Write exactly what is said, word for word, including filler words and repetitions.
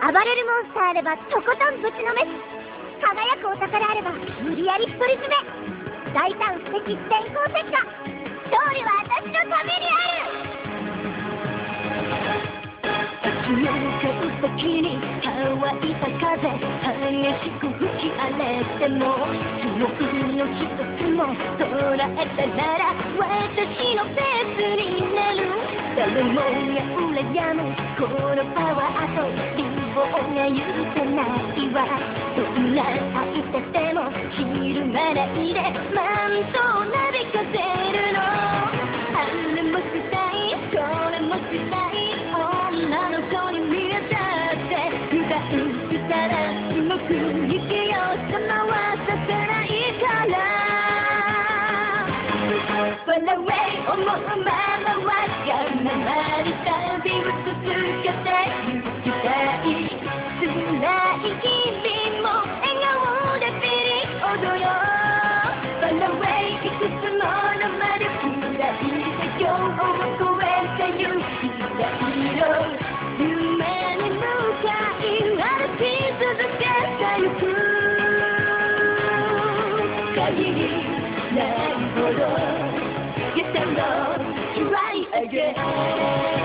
暴れるモンスターあればとことんぶちのめし、輝くお宝あれば無理やり独り占め、大胆不敵電光石火、勝利は私のためにある。 立ち向かう先に乾いた風、激しく吹き荒れてもその海の一つも捉えたなら私のペースになる。誰もが羨むこのパワーと希望が許せないわ。どんな相手でもひるまないでマントをなびかせるの。あれもしたいこれもしたい女の子に見えたって油断したらうまくいけよう様はさせないから。Run away 思うままわがままに旅を続けて行きたい。辛い日々も笑顔でピリ踊ろう。 Run away いくつもの魔力がいて今日を超えてゆきたいよ。夢に向かい歩き続けてゆく限りないほど Get down low, try again.